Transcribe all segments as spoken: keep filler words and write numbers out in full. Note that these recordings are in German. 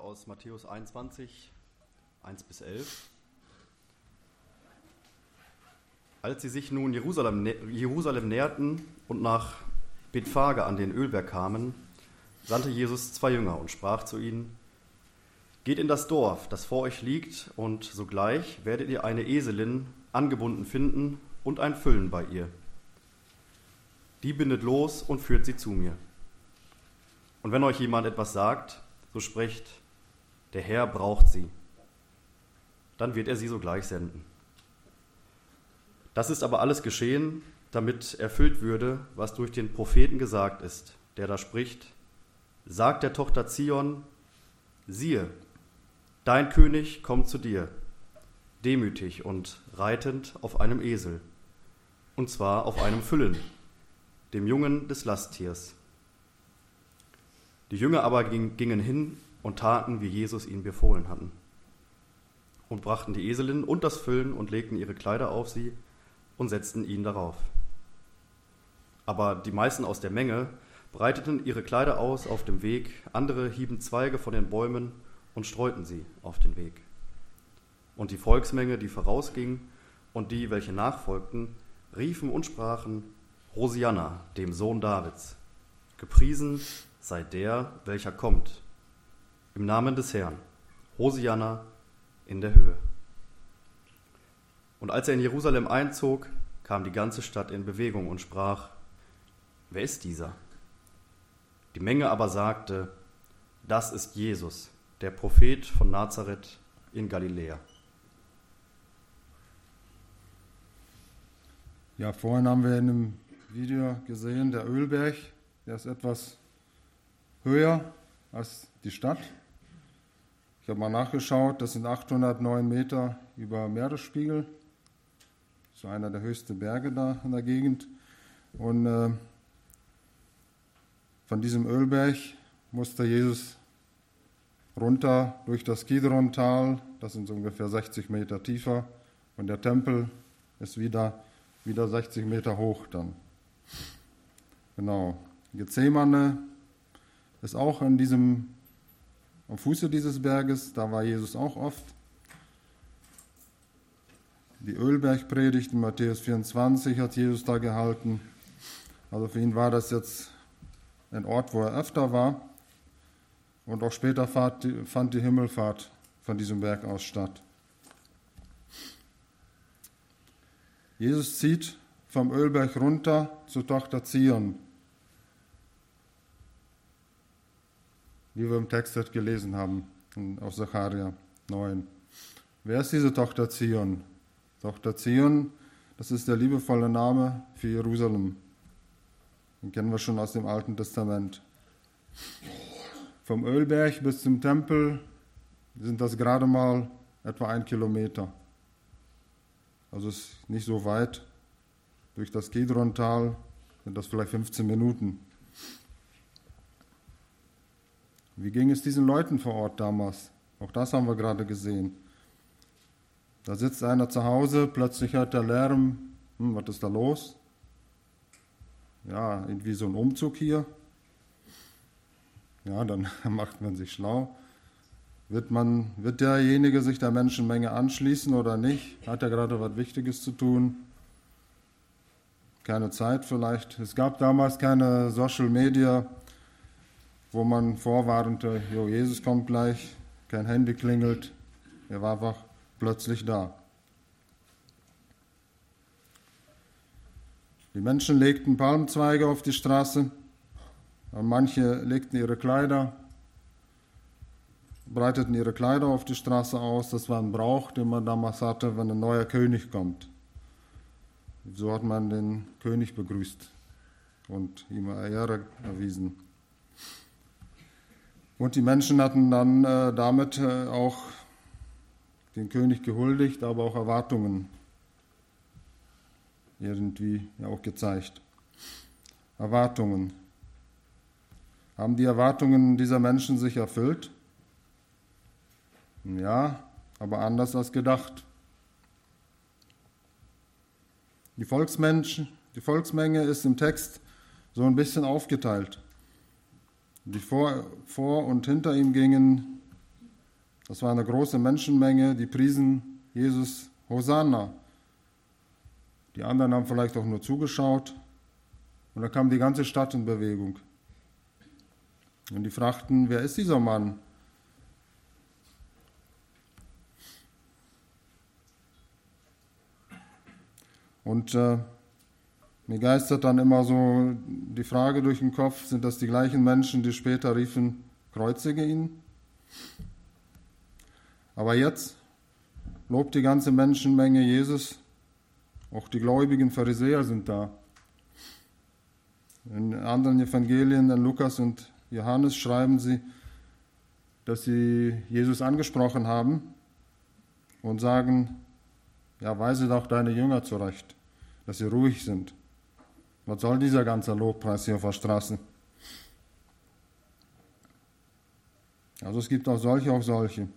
aus Matthäus einundzwanzig, eins bis elf. Als sie sich nun Jerusalem, Jerusalem näherten und nach Bethphage an den Ölberg kamen, sandte Jesus zwei Jünger und sprach zu ihnen: Geht in das Dorf, das vor euch liegt, und sogleich werdet ihr eine Eselin angebunden finden und ein Füllen bei ihr. Die bindet los und führt sie zu mir. Und wenn euch jemand etwas sagt, so sprecht: Der Herr braucht sie. Dann wird er sie sogleich senden. Das ist aber alles geschehen, damit erfüllt würde, was durch den Propheten gesagt ist, der da spricht: Sagt der Tochter Zion: Siehe, dein König kommt zu dir, demütig und reitend auf einem Esel, und zwar auf einem Füllen, dem Jungen des Lasttiers. Die Jünger aber gingen hin und taten, wie Jesus ihnen befohlen hatten, und brachten die Eselin und das Füllen und legten ihre Kleider auf sie und setzten ihn darauf. Aber die meisten aus der Menge breiteten ihre Kleider aus auf dem Weg, andere hieben Zweige von den Bäumen und streuten sie auf den Weg. Und die Volksmenge, die vorausging, und die, welche nachfolgten, riefen und sprachen: Hosianna, dem Sohn Davids, gepriesen sei der, welcher kommt, im Namen des Herrn, Hosianna in der Höhe. Und als er in Jerusalem einzog, kam die ganze Stadt in Bewegung und sprach: Wer ist dieser? Die Menge aber sagte: Das ist Jesus, der Prophet von Nazareth in Galiläa. Ja, vorhin haben wir in einem Video gesehen, der Ölberg, der ist etwas höher als die Stadt. Ich habe mal nachgeschaut, das sind achthundertneun Meter über Meeresspiegel. So einer der höchsten Berge da in der Gegend. Und äh, von diesem Ölberg musste Jesus runter durch das Kidron-Tal, das sind so ungefähr sechzig Meter tiefer, und der Tempel ist wieder, wieder sechzig Meter hoch dann. Genau. Gethsemane ist auch an diesem, am Fuße dieses Berges, da war Jesus auch oft. Die Ölbergpredigt in Matthäus vierundzwanzig hat Jesus da gehalten. Also für ihn war das jetzt ein Ort, wo er öfter war. Und auch später fand die Himmelfahrt von diesem Berg aus statt. Jesus zieht vom Ölberg runter zur Tochter Zion, wie wir im Text gelesen haben, aus Sacharja neun. Wer ist diese Tochter Zion? Tochter Zion, das ist der liebevolle Name für Jerusalem. Den kennen wir schon aus dem Alten Testament. Vom Ölberg bis zum Tempel sind das gerade mal etwa ein Kilometer. Also es ist nicht so weit. Durch das Kidron-Tal sind das vielleicht fünfzehn Minuten. Wie ging es diesen Leuten vor Ort damals? Auch das haben wir gerade gesehen. Da sitzt einer zu Hause, plötzlich hört der Lärm. Hm, was ist da los? Ja, irgendwie so ein Umzug hier. Ja, dann macht man sich schlau. Wird, man, wird derjenige sich der Menschenmenge anschließen oder nicht? Hat er gerade was Wichtiges zu tun? Keine Zeit vielleicht. Es gab damals keine Social Media, wo man vorwarnte, jo, Jesus kommt gleich, kein Handy klingelt. Er war einfach plötzlich da. Die Menschen legten Palmzweige auf die Straße, und manche legten ihre Kleider, breiteten ihre Kleider auf die Straße aus. Das war ein Brauch, den man damals hatte, wenn ein neuer König kommt. So hat man den König begrüßt und ihm Ehre erwiesen. Und die Menschen hatten dann äh, damit äh, auch den König gehuldigt, aber auch Erwartungen irgendwie ja auch gezeigt. Erwartungen. Haben die Erwartungen dieser Menschen sich erfüllt? Ja, aber anders als gedacht. Die Volksmenschen, die Volksmenge ist im Text so ein bisschen aufgeteilt. Die vor, vor und hinter ihm gingen, Das war eine große Menschenmenge, die priesen Jesus Hosanna. Die anderen haben vielleicht auch nur zugeschaut. Und da kam die ganze Stadt in Bewegung. Und die fragten, wer ist dieser Mann? Und äh, mir geistert dann immer so die Frage durch den Kopf, sind das die gleichen Menschen, die später riefen, kreuzige ihn? Aber jetzt lobt die ganze Menschenmenge Jesus, auch die gläubigen Pharisäer sind da. In anderen Evangelien, in Lukas und Johannes, schreiben sie, dass sie Jesus angesprochen haben und sagen, ja, weise doch deine Jünger zurecht, dass sie ruhig sind. Was soll dieser ganze Lobpreis hier auf der Straße? Also es gibt auch solche, auch solche.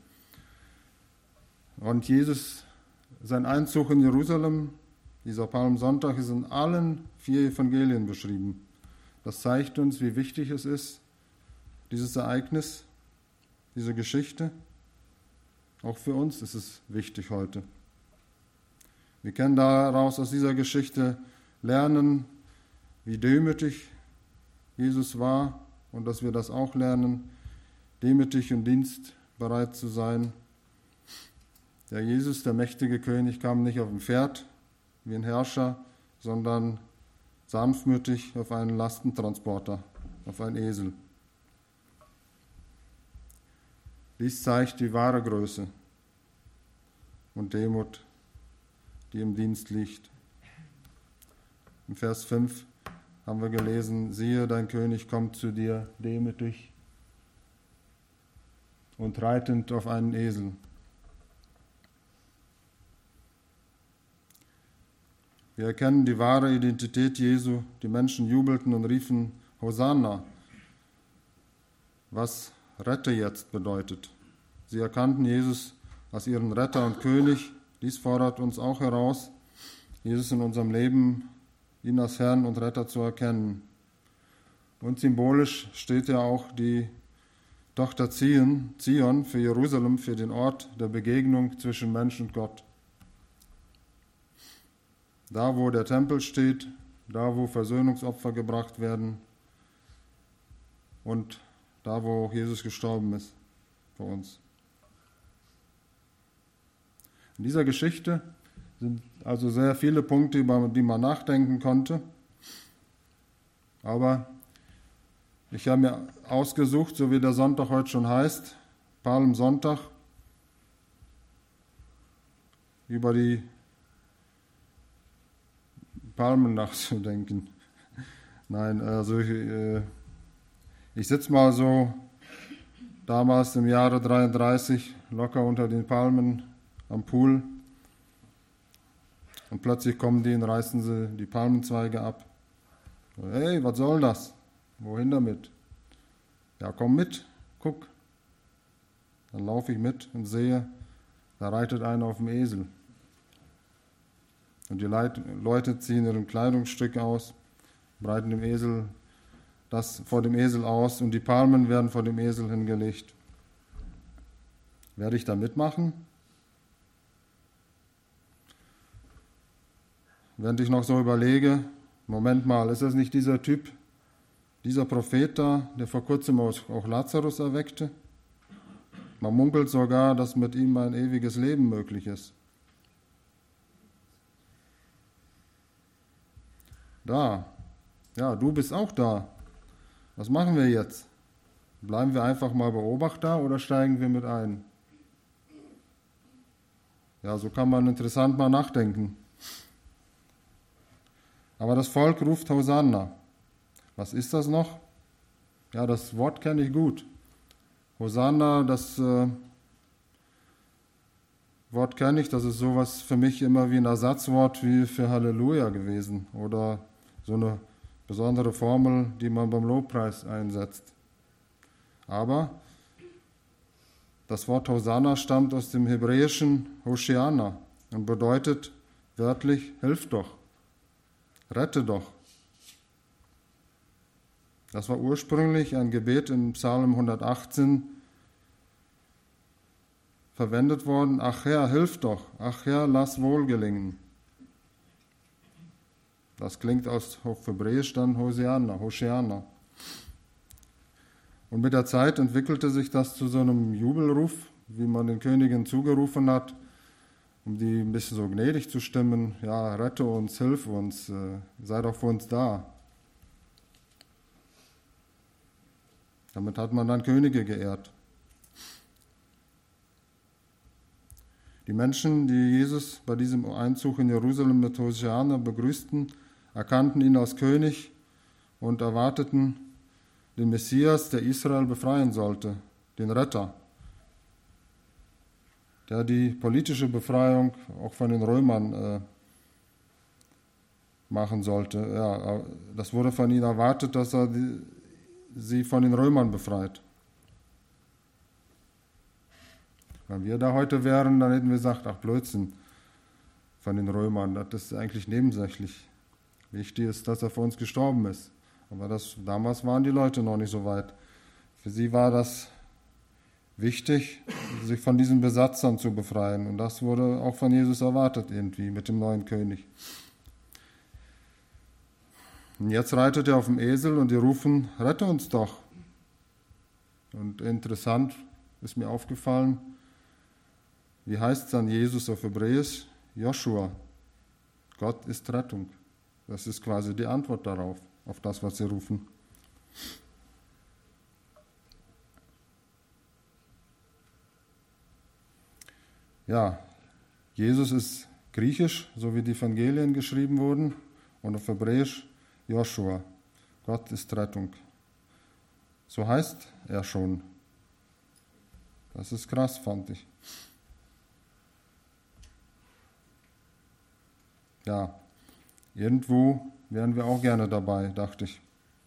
Und Jesus, sein Einzug in Jerusalem, dieser Palmsonntag, ist in allen vier Evangelien beschrieben. Das zeigt uns, wie wichtig es ist, dieses Ereignis, diese Geschichte. Auch für uns ist es wichtig heute. Wir können daraus aus dieser Geschichte lernen, wie demütig Jesus war und dass wir das auch lernen, demütig und dienstbereit zu sein. Der Jesus, der mächtige König, kam nicht auf dem Pferd wie ein Herrscher, sondern sanftmütig auf einen Lastentransporter, auf einen Esel. Dies zeigt die wahre Größe und Demut, die im Dienst liegt. Im Vers fünf haben wir gelesen, siehe, dein König kommt zu dir demütig und reitend auf einen Esel. Wir erkennen die wahre Identität Jesu. Die Menschen jubelten und riefen Hosanna, was Rette jetzt bedeutet. Sie erkannten Jesus als ihren Retter und König. Dies fordert uns auch heraus, Jesus in unserem Leben, ihn als Herrn und Retter zu erkennen. Und symbolisch steht ja auch die Tochter Zion, Zion für Jerusalem, für den Ort der Begegnung zwischen Mensch und Gott. Da, wo der Tempel steht, da, wo Versöhnungsopfer gebracht werden und da, wo Jesus gestorben ist für uns. In dieser Geschichte sind also sehr viele Punkte, über die man nachdenken konnte. Aber ich habe mir ausgesucht, so wie der Sonntag heute schon heißt, Palmsonntag, über die Palmen nachzudenken. Nein, also ich, äh, ich sitze mal so damals im Jahre dreiunddreißig locker unter den Palmen am Pool und plötzlich kommen die und reißen sie die Palmenzweige ab. Hey, was soll das? Wohin damit? Ja, komm mit, guck. Dann laufe ich mit und sehe, da reitet einer auf dem Esel. Und die Leute ziehen ihren Kleidungsstück aus, breiten dem Esel das vor dem Esel aus und die Palmen werden vor dem Esel hingelegt. Werde ich da mitmachen? Während ich noch so überlege, Moment mal, ist das nicht dieser Typ, dieser Prophet da, der vor kurzem auch Lazarus erweckte? Man munkelt sogar, dass mit ihm ein ewiges Leben möglich ist. Da, ja, du bist auch da. Was machen wir jetzt? Bleiben wir einfach mal Beobachter oder steigen wir mit ein? Ja, so kann man interessant mal nachdenken. Aber das Volk ruft Hosanna. Was ist das noch? Ja, das Wort kenne ich gut. Hosanna, das äh, Wort kenne ich, das ist sowas für mich immer wie ein Ersatzwort wie für Halleluja gewesen oder so eine besondere Formel, die man beim Lobpreis einsetzt. Aber das Wort Hosanna stammt aus dem hebräischen Hoshiana und bedeutet wörtlich, hilf doch, rette doch. Das war ursprünglich ein Gebet im Psalm hundertachtzehn, verwendet worden, ach Herr, hilf doch, ach Herr, lass wohl gelingen. Das klingt aus auf Hebräisch dann Hosianna, Hoshiana. Und mit der Zeit entwickelte sich das zu so einem Jubelruf, wie man den Königen zugerufen hat, um die ein bisschen so gnädig zu stimmen. Ja, rette uns, hilf uns, äh, sei doch für uns da. Damit hat man dann Könige geehrt. Die Menschen, die Jesus bei diesem Einzug in Jerusalem mit Hosianna begrüßten, erkannten ihn als König und erwarteten den Messias, der Israel befreien sollte, den Retter, der die politische Befreiung auch von den Römern äh, machen sollte. Ja, das wurde von ihnen erwartet, dass er die, sie von den Römern befreit. Wenn wir da heute wären, dann hätten wir gesagt, ach Blödsinn, von den Römern, das ist eigentlich nebensächlich. Wichtig ist, dass er für uns gestorben ist. Aber das, damals waren die Leute noch nicht so weit. Für sie war das wichtig, sich von diesen Besatzern zu befreien. Und das wurde auch von Jesus erwartet irgendwie mit dem neuen König. Und jetzt reitet er auf dem Esel und die rufen, rette uns doch. Und interessant ist mir aufgefallen, wie heißt es dann Jesus auf Hebräisch? Joshua. Gott ist Rettung. Das ist quasi die Antwort darauf, auf das, was sie rufen. Ja, Jesus ist griechisch, so wie die Evangelien geschrieben wurden, und auf Hebräisch Joshua. Gott ist Rettung. So heißt er schon. Das ist krass, fand ich. Ja, irgendwo wären wir auch gerne dabei, dachte ich.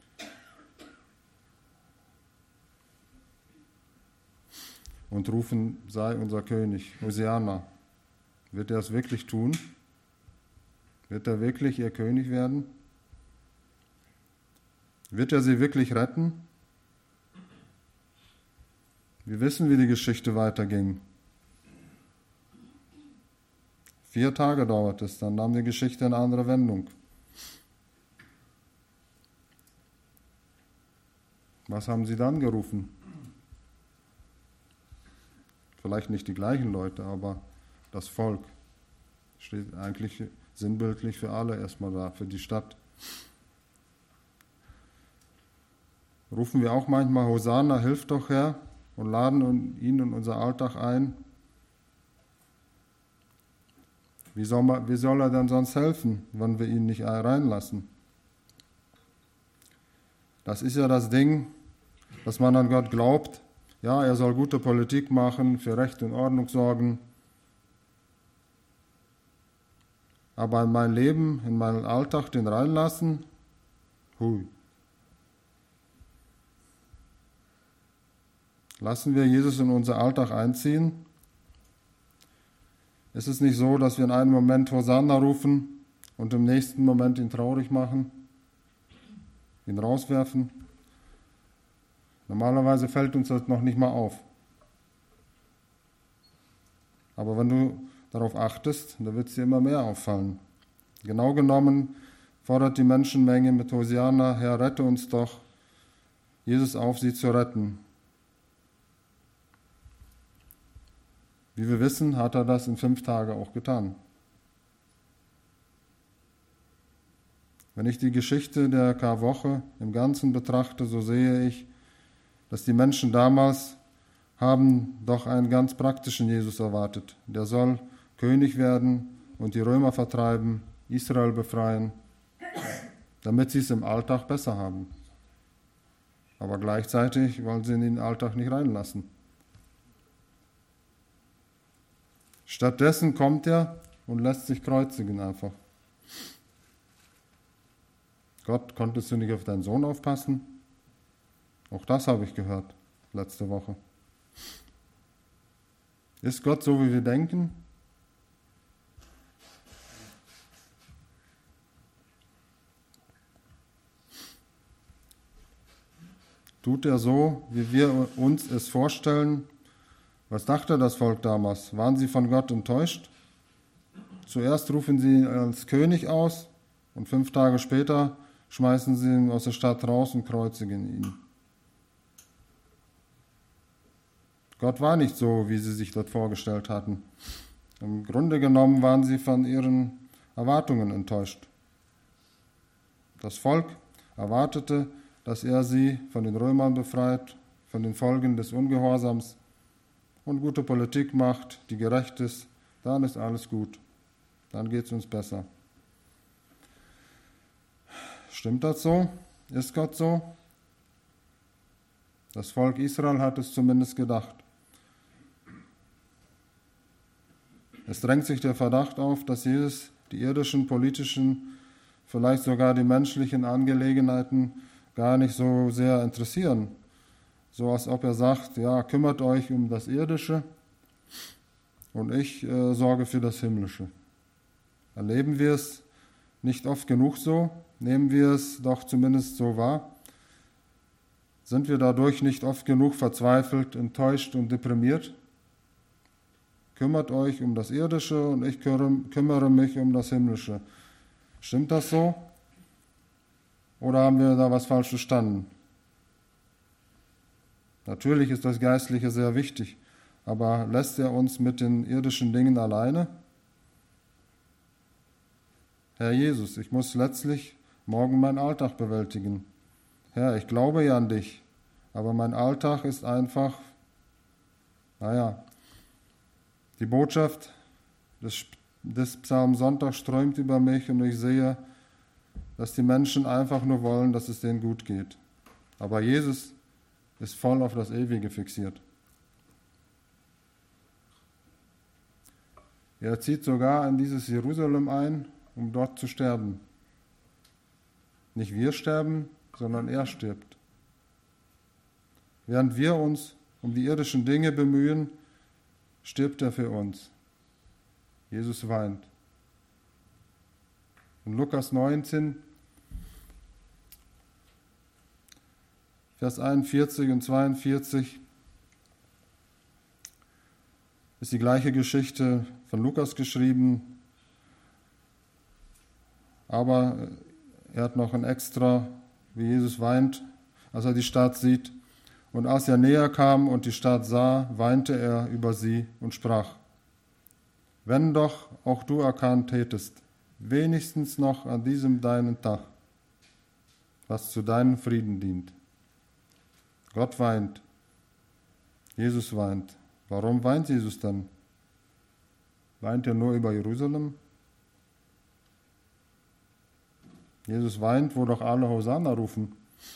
Und rufen, sei unser König, Hosianna. Wird er es wirklich tun? Wird er wirklich ihr König werden? Wird er sie wirklich retten? Wir wissen, wie die Geschichte weiterging. Vier Tage dauert es, dann nahm die Geschichte eine andere Wendung. Was haben sie dann gerufen? Vielleicht nicht die gleichen Leute, aber das Volk. Steht eigentlich sinnbildlich für alle erstmal da, für die Stadt. Rufen wir auch manchmal Hosanna, hilf doch Herr, und laden ihn in unser Alltag ein. Wie soll, man, wie soll er dann sonst helfen, wenn wir ihn nicht reinlassen? Das ist ja das Ding, dass man an Gott glaubt. Ja, er soll gute Politik machen, für Recht und Ordnung sorgen. Aber in mein Leben, in meinen Alltag den reinlassen? Hui. Lassen wir Jesus in unser Alltag einziehen? Es ist nicht so, dass wir in einem Moment Hosanna rufen und im nächsten Moment ihn traurig machen, ihn rauswerfen. Normalerweise fällt uns das noch nicht mal auf. Aber wenn du darauf achtest, dann wird es dir immer mehr auffallen. Genau genommen fordert die Menschenmenge mit Hosianna, Herr, rette uns doch, Jesus auf, sie zu retten. Wie wir wissen, hat er das in fünf Tagen auch getan. Wenn ich die Geschichte der Karwoche im Ganzen betrachte, so sehe ich, dass die Menschen damals haben doch einen ganz praktischen Jesus erwartet. Der soll König werden und die Römer vertreiben, Israel befreien, damit sie es im Alltag besser haben. Aber gleichzeitig wollen sie ihn in den Alltag nicht reinlassen. Stattdessen kommt er und lässt sich kreuzigen einfach. Gott, konntest du nicht auf deinen Sohn aufpassen? Auch das habe ich gehört letzte Woche. Ist Gott so, wie wir denken? Tut er so, wie wir uns es vorstellen, Was dachte das Volk damals? Waren sie von Gott enttäuscht? Zuerst rufen sie ihn als König aus und fünf Tage später schmeißen sie ihn aus der Stadt raus und kreuzigen ihn. Gott war nicht so, wie sie sich das vorgestellt hatten. Im Grunde genommen waren sie von ihren Erwartungen enttäuscht. Das Volk erwartete, dass er sie von den Römern befreit, von den Folgen des Ungehorsams und gute Politik macht, die gerecht ist, dann ist alles gut. Dann geht es uns besser. Stimmt das so? Ist Gott so? Das Volk Israel hat es zumindest gedacht. Es drängt sich der Verdacht auf, dass Jesus die irdischen, politischen, vielleicht sogar die menschlichen Angelegenheiten gar nicht so sehr interessieren. So als ob er sagt, ja, kümmert euch um das Irdische und ich äh, sorge für das Himmlische. Erleben wir es nicht oft genug so? Nehmen wir es doch zumindest so wahr? Sind wir dadurch nicht oft genug verzweifelt, enttäuscht und deprimiert? Kümmert euch um das Irdische und ich kümmere mich um das Himmlische. Stimmt das so? Oder haben wir da was falsch verstanden? Natürlich ist das Geistliche sehr wichtig, aber lässt er uns mit den irdischen Dingen alleine? Herr Jesus, ich muss letztlich morgen meinen Alltag bewältigen. Herr, ich glaube ja an dich, aber mein Alltag ist einfach, naja, die Botschaft des, des Psalmsonntags strömt über mich und ich sehe, dass die Menschen einfach nur wollen, dass es denen gut geht. Aber Jesus ist voll auf das Ewige fixiert. Er zieht sogar in dieses Jerusalem ein, um dort zu sterben. Nicht wir sterben, sondern er stirbt. Während wir uns um die irdischen Dinge bemühen, stirbt er für uns. Jesus weint. In Lukas neunzehn, Vers einundvierzig und zweiundvierzig ist die gleiche Geschichte von Lukas geschrieben, aber er hat noch ein Extra, wie Jesus weint, als er die Stadt sieht. Und als er näher kam und die Stadt sah, weinte er über sie und sprach: Wenn doch auch du erkannt hättest, wenigstens noch an diesem deinen Tag, was zu deinem Frieden dient. Gott weint, Jesus weint. Warum weint Jesus dann? Weint er nur über Jerusalem? Jesus weint, wo doch alle Hosanna rufen.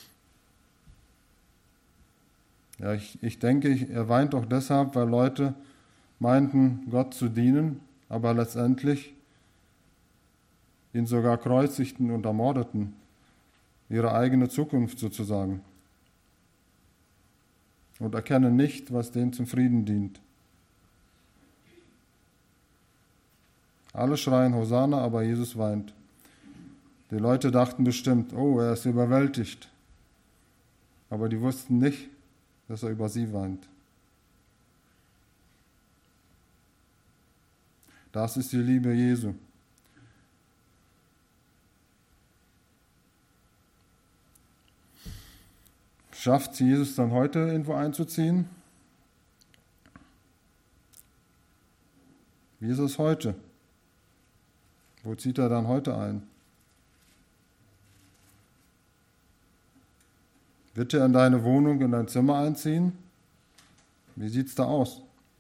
Ja, ich, ich denke, er weint auch deshalb, weil Leute meinten, Gott zu dienen, aber letztendlich ihn sogar kreuzigten und ermordeten, ihre eigene Zukunft sozusagen, und erkennen nicht, was denen zum Frieden dient. Alle schreien Hosanna, aber Jesus weint. Die Leute dachten bestimmt, oh, er ist überwältigt, aber die wussten nicht, dass er über sie weint. Das ist die Liebe Jesu. Schafft Jesus dann heute irgendwo einzuziehen? Wie ist es heute? Wo zieht er dann heute ein? Wird er in deine Wohnung, in dein Zimmer einziehen? Wie sieht es da aus?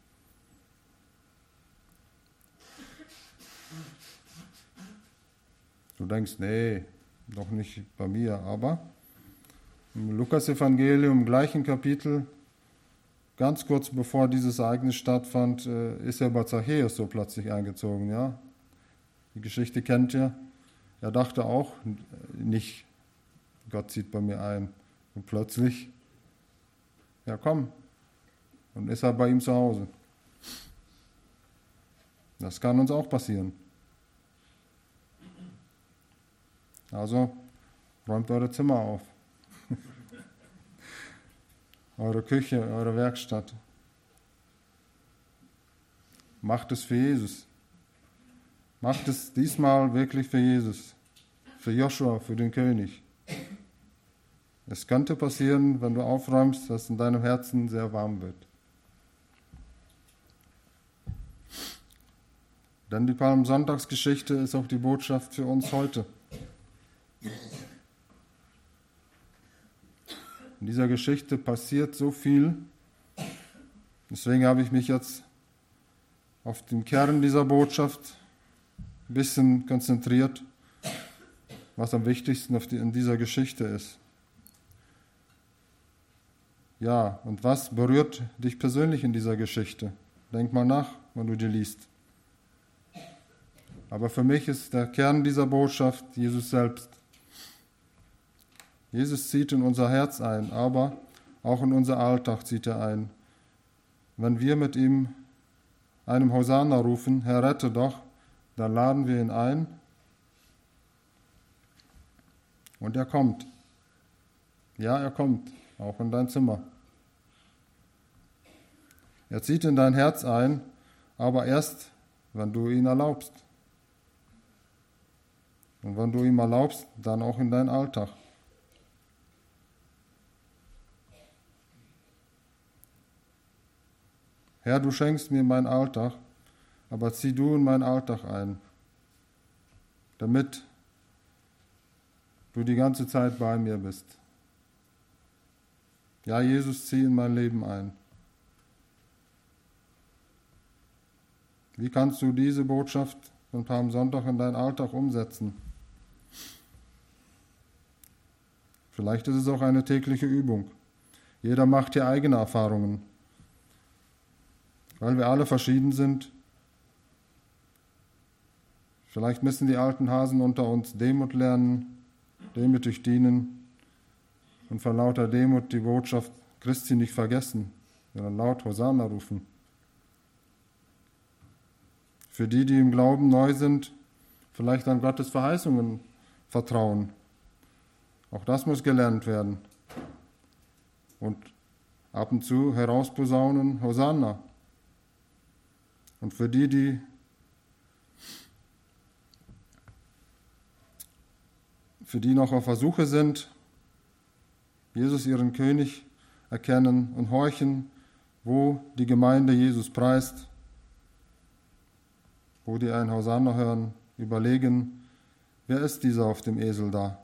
Du denkst, nee, doch nicht bei mir, aber im Lukas-Evangelium, im gleichen Kapitel, ganz kurz bevor dieses Ereignis stattfand, ist er bei Zachäus so plötzlich eingezogen. Ja? Die Geschichte kennt ihr. Er dachte auch nicht, Gott zieht bei mir ein. Und plötzlich, ja komm, und ist er bei ihm zu Hause. Das kann uns auch passieren. Also räumt eure Zimmer auf. Eure Küche, eure Werkstatt. Macht es für Jesus. Macht es diesmal wirklich für Jesus, für Joshua, für den König. Es könnte passieren, wenn du aufräumst, dass in deinem Herzen sehr warm wird. Denn die Palmsonntagsgeschichte ist auch die Botschaft für uns heute. In dieser Geschichte passiert so viel. Deswegen habe ich mich jetzt auf den Kern dieser Botschaft ein bisschen konzentriert, was am wichtigsten in dieser Geschichte ist. Ja, und was berührt dich persönlich in dieser Geschichte? Denk mal nach, wenn du die liest. Aber für mich ist der Kern dieser Botschaft Jesus selbst. Jesus zieht in unser Herz ein, aber auch in unser Alltag zieht er ein. Wenn wir mit ihm einem Hosanna rufen, Herr, rette doch, dann laden wir ihn ein und er kommt. Ja, er kommt, auch in dein Zimmer. Er zieht in dein Herz ein, aber erst, wenn du ihn erlaubst. Und wenn du ihm erlaubst, dann auch in deinen Alltag. Herr, du schenkst mir meinen Alltag, aber zieh du in meinen Alltag ein, damit du die ganze Zeit bei mir bist. Ja, Jesus, zieh in mein Leben ein. Wie kannst du diese Botschaft von Palmsonntag in deinen Alltag umsetzen? Vielleicht ist es auch eine tägliche Übung. Jeder macht hier eigene Erfahrungen. Weil wir alle verschieden sind. Vielleicht müssen die alten Hasen unter uns Demut lernen, demütig dienen und vor lauter Demut die Botschaft Christi nicht vergessen, sondern laut Hosanna rufen. Für die, die im Glauben neu sind, vielleicht an Gottes Verheißungen vertrauen. Auch das muss gelernt werden. Und ab und zu herausposaunen Hosanna. Und für die, die für die noch auf Versuche sind, Jesus ihren König erkennen und horchen, wo die Gemeinde Jesus preist, wo die ein Hosanna hören, überlegen, wer ist dieser auf dem Esel da?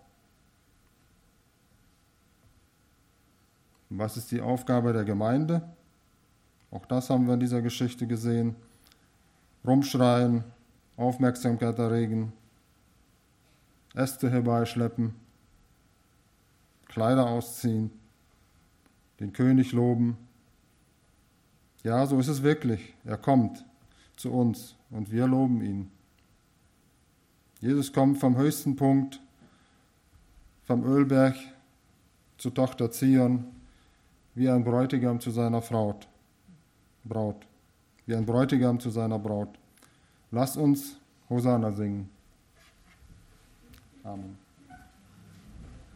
Und was ist die Aufgabe der Gemeinde? Auch das haben wir in dieser Geschichte gesehen. Rumschreien, Aufmerksamkeit erregen, Äste herbeischleppen, Kleider ausziehen, den König loben. Ja, so ist es wirklich. Er kommt zu uns und wir loben ihn. Jesus kommt vom höchsten Punkt, vom Ölberg zur Tochter Zion, wie ein Bräutigam zu seiner Braut. Braut. Wie ein Bräutigam zu seiner Braut. Lass uns Hosanna singen. Amen.